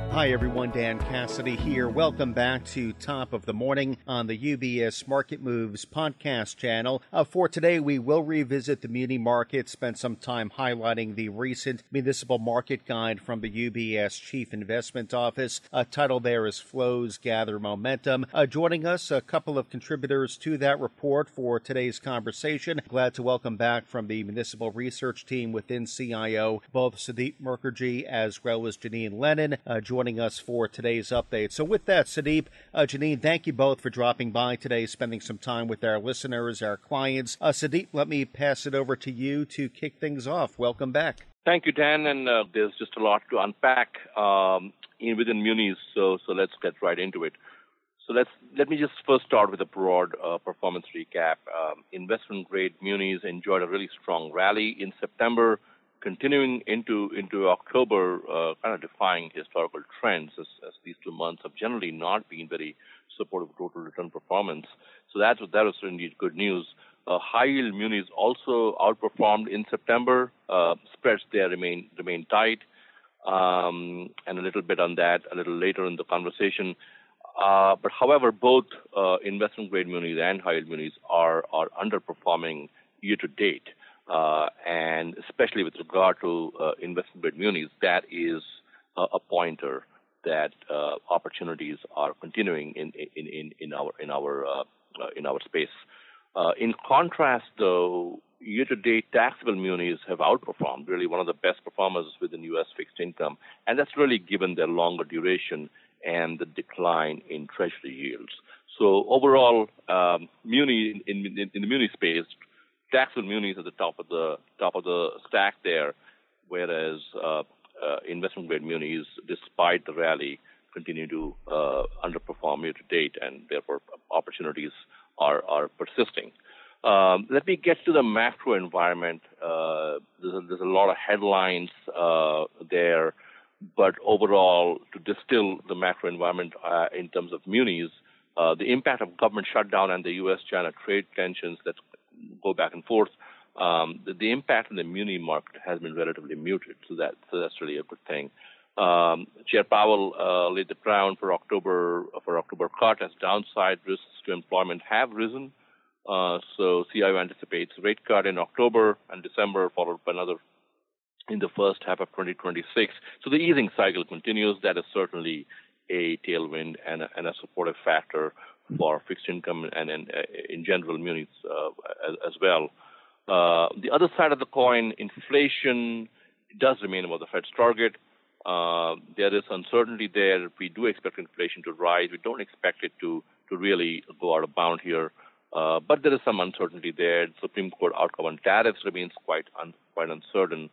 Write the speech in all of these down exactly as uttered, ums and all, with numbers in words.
Hi everyone, Dan Cassidy here. Welcome back to Top of the Morning on the U B S Market Moves podcast channel. Uh, for today, we will revisit the muni market, spend some time highlighting the recent municipal market guide from the U B S Chief Investment Office. Uh, title there is Flows Gather Momentum. Uh, joining us, a couple of contributors to that report for today's conversation. Glad to welcome back from the municipal research team within C I O, both Sudeep Mukherjee as well as Janine Lennon, uh, joining us for today's update. So with that, Sudeep, uh, Janine, thank you both for dropping by today, spending some time with our listeners, our clients. Uh, Sudeep, let me pass it over to you to kick things off. Welcome back. Thank you, Dan, and uh, there's just a lot to unpack um, in, within munis, so so let's get right into it. So let's let me just first start with a broad uh, performance recap. Um, investment-grade munis enjoyed a really strong rally in September, continuing into into October, uh, kind of defying historical trends, as, as these two months have generally not been very supportive of total return performance. So that was, that was indeed good news. Uh, high-yield munis also outperformed in September. Uh, spreads there remain remain tight, um, and a little bit on that a little later in the conversation. Uh, but however, both uh, investment-grade munis and high-yield munis are are underperforming year to date. Uh, and especially with regard to uh, investment-grade munis, that is uh, a pointer that uh, opportunities are continuing in in, in, in our in our uh, uh, in our space. Uh, in contrast, though, year-to-date taxable munis have outperformed, really one of the best performers within U S fixed income, and that's really given their longer duration and the decline in Treasury yields. So overall, um, muni in, in, in the muni space, taxable munis at the top of the top of the stack there, whereas uh, uh, investment-grade munis, despite the rally, continue to uh, underperform year to date, and therefore opportunities are are persisting. Um, let me get to the macro environment. Uh, there's, a, there's a lot of headlines uh, there, but overall, to distill the macro environment uh, in terms of munis, uh, the impact of government shutdown and the U S China trade tensions that go back and forth, um, the, the impact on the muni market has been relatively muted. So that so that's really a good thing. Um, Chair Powell uh, laid the ground for October for October cut as downside risks to employment have risen. Uh, so C I O anticipates rate cut in October and December, followed by another in the first half of twenty twenty-six. So the easing cycle continues. That is certainly a tailwind and a, and a supportive factor for fixed income and, and uh, in general munis uh, as, as well. Uh, the other side of the coin, inflation does remain above the Fed's target. Uh, there is uncertainty there. We do expect inflation to rise. We don't expect it to, to really go out of bound here. Uh, but there is some uncertainty there. The Supreme Court outcome on tariffs remains quite un, quite uncertain.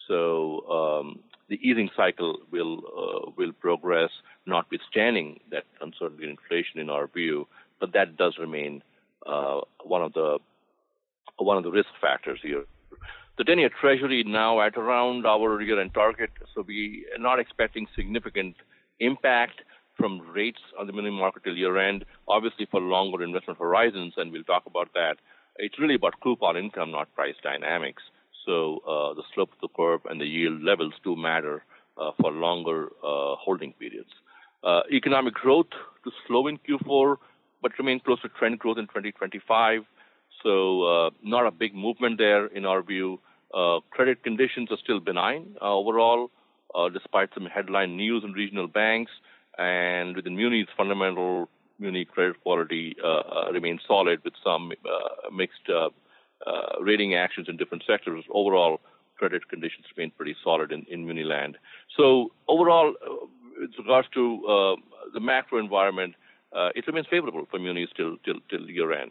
So um, the easing cycle will uh, will progress, notwithstanding that uncertainty in inflation, in our view. But that does remain uh, one of the one of the risk factors here. The ten-year Treasury now at around our year-end target, so we are not expecting significant impact from rates on the muni market till year-end. Obviously, for longer investment horizons, and we'll talk about that, it's really about coupon income, not price dynamics. So uh, the slope of the curve and the yield levels do matter uh, for longer uh, holding periods. Uh, economic growth to slow in Q four, but remain close to trend growth in twenty twenty-five. So uh, not a big movement there in our view. Uh, credit conditions are still benign uh, overall, uh, despite some headline news in regional banks. And within munis, fundamental muni credit quality uh, uh, remains solid with some uh, mixed uh, uh, rating actions in different sectors. Overall, credit conditions remain pretty solid in, in muni land. So overall, uh, with regards to uh, the macro environment, uh, it remains favorable for munis till, till, till year end.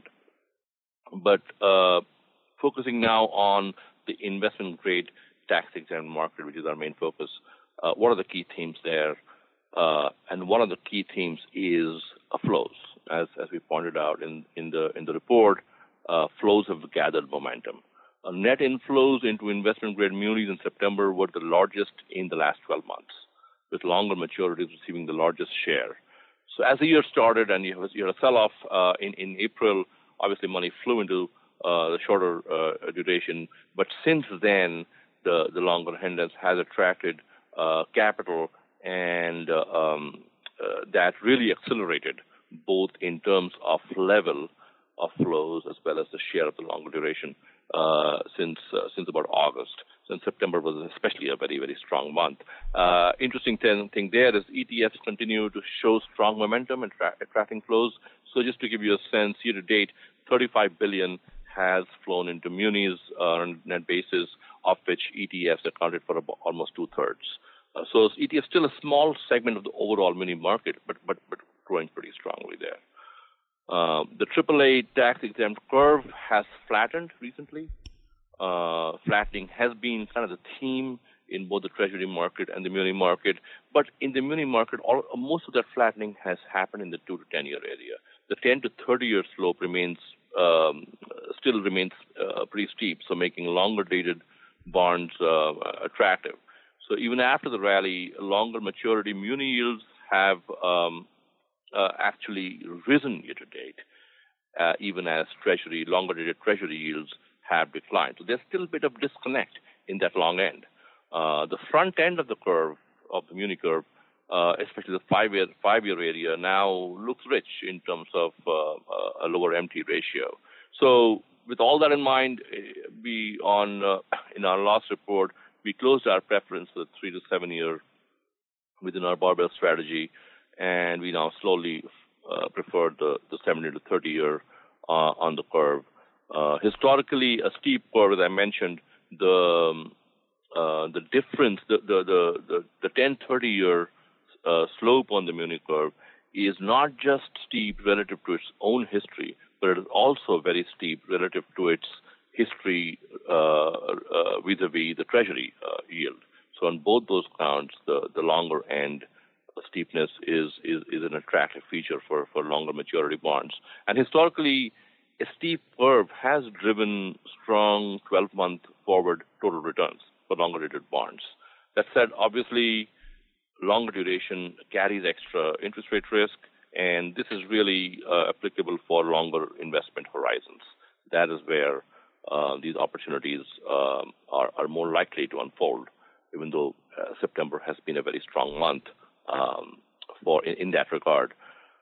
But uh, focusing now on the investment-grade tax-exempt market, which is our main focus, uh, what are the key themes there? Uh, and one of the key themes is uh, flows. As as we pointed out in, in the in the report, uh, flows have gathered momentum. Uh, net inflows into investment-grade munis in September were the largest in the last twelve months, with longer maturities receiving the largest share. So as the year started and you had, you had a sell-off uh, in, in April, obviously money flew into uh, the shorter uh, duration. But since then, the, the longer end has attracted uh, capital, and uh, um, uh, that really accelerated both in terms of level of flows as well as the share of the longer duration uh, since uh, since about August. Since September was especially a very, very strong month. Uh, interesting thing, thing there is E T Fs continue to show strong momentum and tra- attracting flows. So just to give you a sense, year to date, thirty-five billion has flown into munis uh, on a net basis, of which E T Fs accounted for about almost two-thirds. Uh, so E T F is still a small segment of the overall muni market, but but but growing pretty strongly there. Uh, the triple A tax-exempt curve has flattened recently. Uh, flattening has been kind of the theme in both the treasury market and the muni market. But in the muni market, all, most of that flattening has happened in the two to ten year area. The ten to thirty year slope remains um, still remains uh, pretty steep, so making longer dated bonds uh, attractive. So even after the rally, longer maturity muni yields have um, uh, actually risen year to date, uh, even as treasury longer dated treasury yields have declined. So there's still a bit of disconnect in that long end. Uh, the front end of the curve, of the muni curve, uh, especially the five-year five-year area, now looks rich in terms of uh, a lower M T ratio. So with all that in mind, we on uh, in our last report, we closed our preference for the three to seven year within our barbell strategy, and we now slowly uh, prefer the, the seventy to thirty year uh, on the curve. Uh, historically, a steep curve, as I mentioned, the um, uh, the difference, the the the the, the ten thirty year uh, slope on the muni curve is not just steep relative to its own history, but it is also very steep relative to its history uh, uh, vis-a-vis the treasury uh, yield. So on both those counts, the, the longer end steepness is, is, is an attractive feature for, for longer maturity bonds. And historically, a steep curve has driven strong twelve month forward total returns for longer dated bonds. That said, obviously, longer duration carries extra interest rate risk, and this is really uh, applicable for longer investment horizons. That is where uh, these opportunities um, are, are more likely to unfold, even though uh, September has been a very strong month um, for in, in that regard.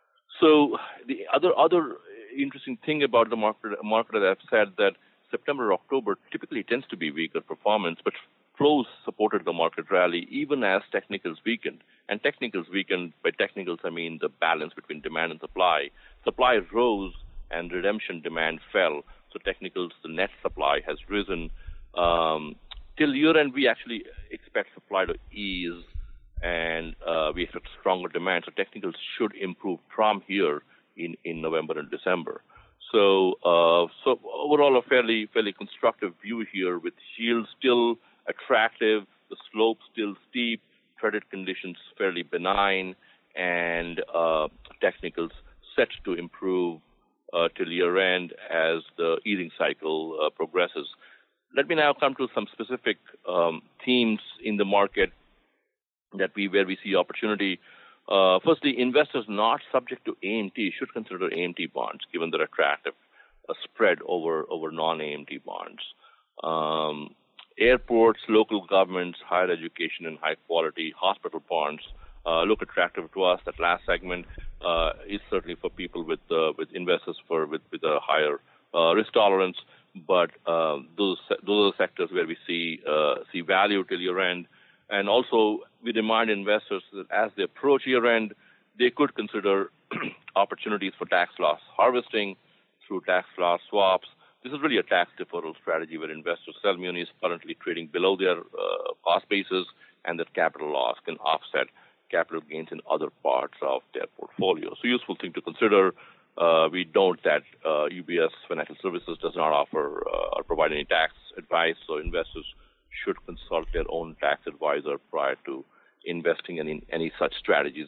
So the other other interesting thing about the market, market that I've said that September, October typically tends to be weaker performance, but flows supported the market rally even as technicals weakened. And technicals weakened, by technicals I mean the balance between demand and supply. Supply rose and redemption demand fell. So technicals, the net supply has risen. Um, till year end, we actually expect supply to ease and uh, we expect stronger demand. So technicals should improve from here in, in November and December. So, uh, so overall, a fairly fairly constructive view here, with yields still attractive, the slope still steep, credit conditions fairly benign, and uh, technicals set to improve uh, till year end as the easing cycle uh, progresses. Let me now come to some specific um, themes in the market that we where we see opportunity. Uh, firstly, investors not subject to A M T should consider A M T bonds, given their attractive uh, spread over, over non-A M T bonds. Um, airports, local governments, higher education, and high-quality hospital bonds uh, look attractive to us. That last segment uh, is certainly for people with uh, with investors for with, with a higher uh, risk tolerance. But uh, those those are sectors where we see uh, see value till year end. And also, we remind investors that as they approach year-end, they could consider opportunities for tax loss harvesting through tax loss swaps. This is really a tax deferral strategy where investors sell munis currently trading below their uh, cost basis, and that capital loss can offset capital gains in other parts of their portfolio. So useful thing to consider. Uh, we note that uh, U B S Financial Services does not offer uh, or provide any tax advice, so investors should consult their own tax advisor prior to investing in any, any such strategies.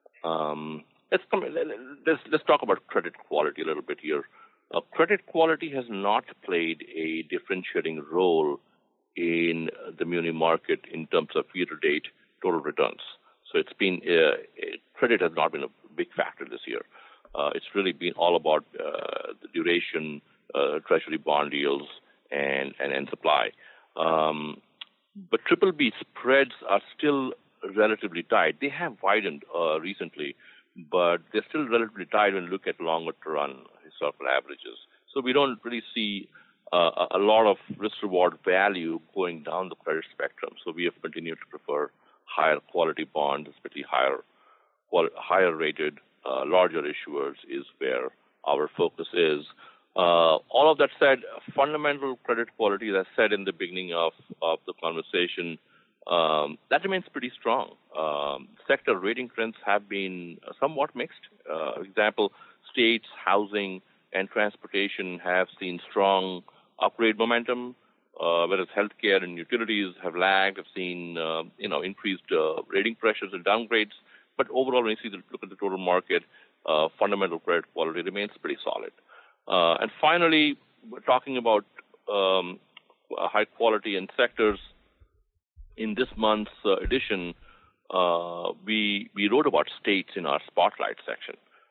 Um, let's, come, let's, let's talk about credit quality a little bit here. Uh, credit quality has not played a differentiating role in the muni market in terms of year-to-date total returns. So it's been uh, credit has not been a big factor this year. Uh, it's really been all about uh, the duration, uh, treasury bond yields, and and, and supply. Um, but triple B spreads are still relatively tight. They have widened uh, recently, but they're still relatively tight when you look at longer-run historical averages. So we don't really see uh, a lot of risk-reward value going down the credit spectrum. So we have continued to prefer higher quality bonds, especially higher quali- higher rated, uh, larger issuers is where our focus is. Uh, all of that said, fundamental credit quality, as I said in the beginning of, of the conversation, um, that remains pretty strong. Um, sector rating trends have been somewhat mixed. Uh, for example, states, housing, and transportation have seen strong upgrade momentum, uh, whereas healthcare and utilities have lagged, have seen uh, you know increased uh, rating pressures and downgrades. But overall, when you see the, look at the total market, uh, fundamental credit quality remains pretty solid. Uh, and finally, we're talking about um, high quality in sectors. In this month's uh, edition, uh, we we wrote about states in our spotlight section,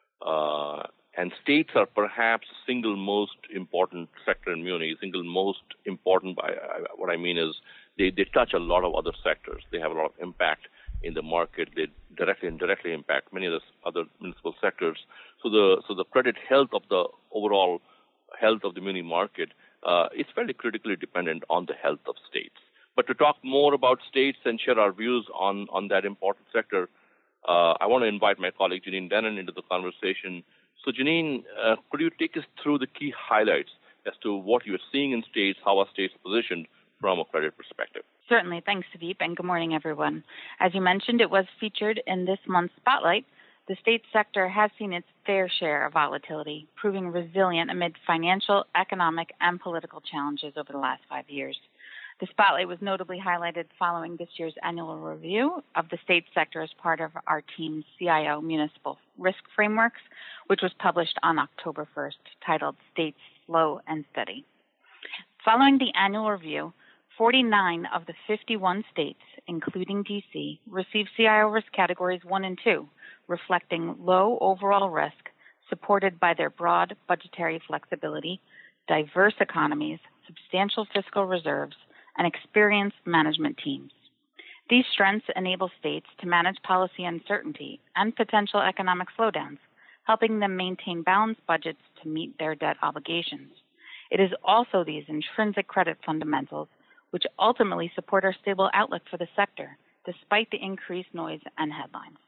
uh, and states are perhaps the single most important sector in muni. Single most important by uh, what I mean is they, they touch a lot of other sectors. They have a lot of impact in the market. They directly and indirectly impact many of the other municipal sectors. So the so the credit health of the overall health of the muni market uh, is fairly critically dependent on the health of states. But to talk more about states and share our views on, on that important sector, uh, I want to invite my colleague Janine Denon into the conversation. So Janine, uh, could you take us through the key highlights as to what you're seeing in states, how are states positioned from a credit perspective? Certainly. Thanks, Sudeep, and good morning, everyone. As you mentioned, it was featured in this month's Spotlight. The state sector has seen its fair share of volatility, proving resilient amid financial, economic, and political challenges over the last five years. The Spotlight was notably highlighted following this year's annual review of the state sector as part of our team's C I O Municipal Risk Frameworks, which was published on October first, titled States Slow and Steady. Following the annual review, forty-nine of the fifty-one states, including D C, received C I O risk categories one and two, reflecting low overall risk, supported by their broad budgetary flexibility, diverse economies, substantial fiscal reserves, and experienced management teams. These strengths enable states to manage policy uncertainty and potential economic slowdowns, helping them maintain balanced budgets to meet their debt obligations. It is also these intrinsic credit fundamentals which ultimately support our stable outlook for the sector, despite the increased noise and headlines.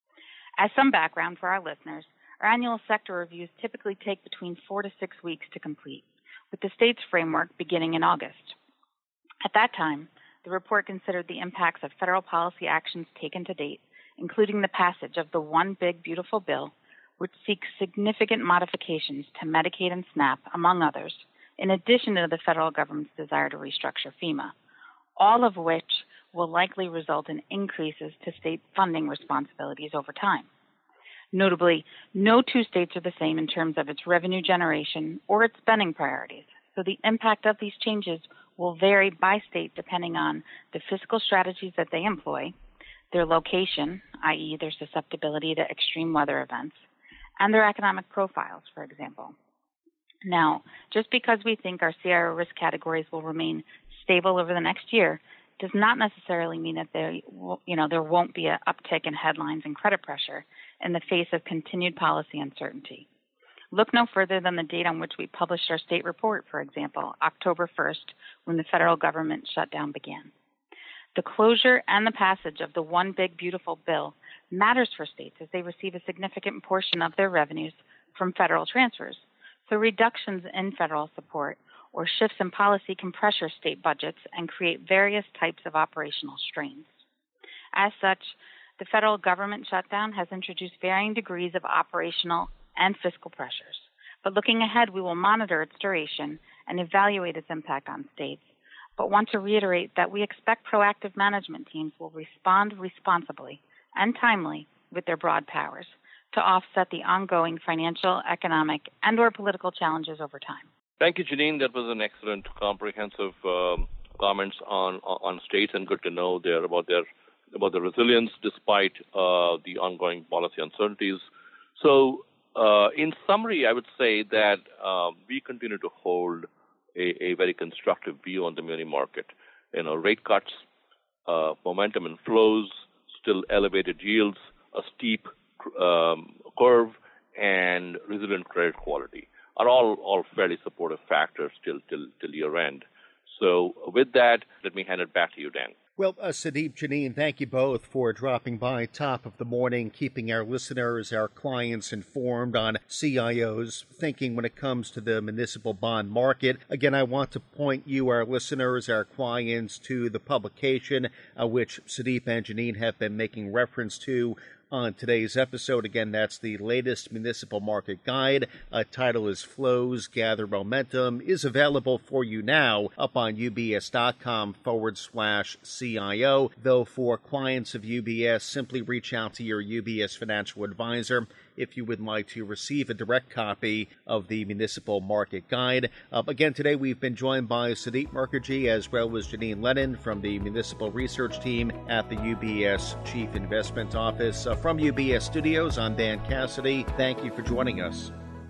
As some background for our listeners, our annual sector reviews typically take between four to six weeks to complete, with the state's framework beginning in August. At that time, the report considered the impacts of federal policy actions taken to date, including the passage of the One Big Beautiful Bill, which seeks significant modifications to Medicaid and SNAP, among others, in addition to the federal government's desire to restructure FEMA, all of which will likely result in increases to state funding responsibilities over time. Notably, no two states are the same in terms of its revenue generation or its spending priorities, so the impact of these changes will vary by state depending on the fiscal strategies that they employ, their location, that is their susceptibility to extreme weather events, and their economic profiles, for example. Now, just because we think our C I O risk categories will remain stable over the next year does not necessarily mean that there, you know, there won't be an uptick in headlines and credit pressure in the face of continued policy uncertainty. Look no further than the date on which we published our state report, for example, October first, when the federal government shutdown began. The closure and the passage of the One Big Beautiful Bill matters for states as they receive a significant portion of their revenues from federal transfers. So reductions in federal support or shifts in policy can pressure state budgets and create various types of operational strains. As such, the federal government shutdown has introduced varying degrees of operational and fiscal pressures. But looking ahead, we will monitor its duration and evaluate its impact on states, but want to reiterate that we expect proactive management teams will respond responsibly and timely with their broad powers to offset the ongoing financial, economic, and or political challenges over time. Thank you, Janine. That was an excellent, comprehensive um, comments on on states, and good to know there about their about the resilience despite uh, the ongoing policy uncertainties. So, uh, in summary, I would say that uh, we continue to hold a, a very constructive view on the muni market. You know, rate cuts, uh, momentum and flows, still elevated yields, a steep um, curve, and resilient credit quality are all, all fairly supportive factors till, till, till year end. So with that, let me hand it back to you, Dan. Well, uh, Sudeep, Janine, thank you both for dropping by top of the morning, keeping our listeners, our clients informed on C I O's thinking when it comes to the municipal bond market. Again, I want to point you, our listeners, our clients, to the publication uh, which Sudeep and Janine have been making reference to on today's episode. Again, that's the latest municipal market guide. Uh, title is Flows Gather Momentum, is available for you now up on ubs.com forward slash CIO. Though for clients of U B S, simply reach out to your U B S financial advisor if you would like to receive a direct copy of the Municipal Market Guide. Uh, again, today we've been joined by Sudeep Mukherjee as well as Janine Lennon from the Municipal Research Team at the U B S Chief Investment Office. Uh, from U B S Studios, I'm Dan Cassidy. Thank you for joining us.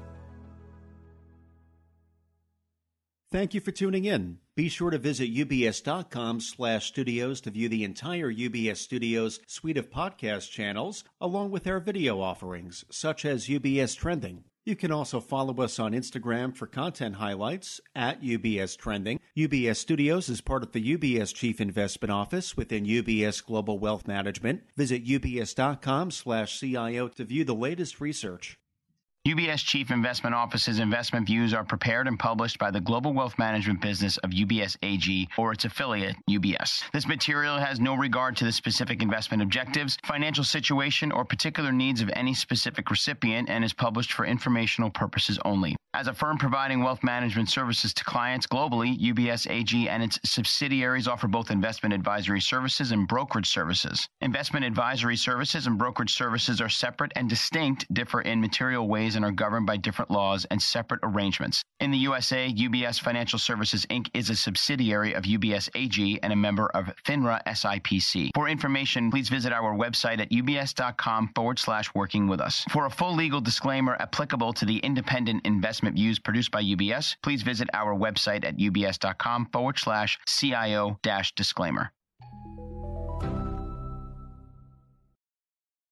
Thank you for tuning in. Be sure to visit ubs.com slash studios to view the entire U B S Studios suite of podcast channels, along with our video offerings, such as U B S Trending. You can also follow us on Instagram for content highlights at U B S Trending. U B S Studios is part of the U B S Chief Investment Office within U B S Global Wealth Management. Visit ubs.com slash CIO to view the latest research. U B S Chief Investment Office's investment views are prepared and published by the global wealth management business of U B S A G or its affiliate, U B S. This material has no regard to the specific investment objectives, financial situation, or particular needs of any specific recipient and is published for informational purposes only. As a firm providing wealth management services to clients globally, U B S A G and its subsidiaries offer both investment advisory services and brokerage services. Investment advisory services and brokerage services are separate and distinct, differ in material ways, and are governed by different laws and separate arrangements. In the U S A, U B S Financial Services, Incorporated is a subsidiary of U B S A G and a member of FINRA S I P C. For information, please visit our website at ubs.com forward slash working with us. For a full legal disclaimer applicable to the independent investment views produced by U B S, please visit our website at ubs.com forward slash CIO dash disclaimer.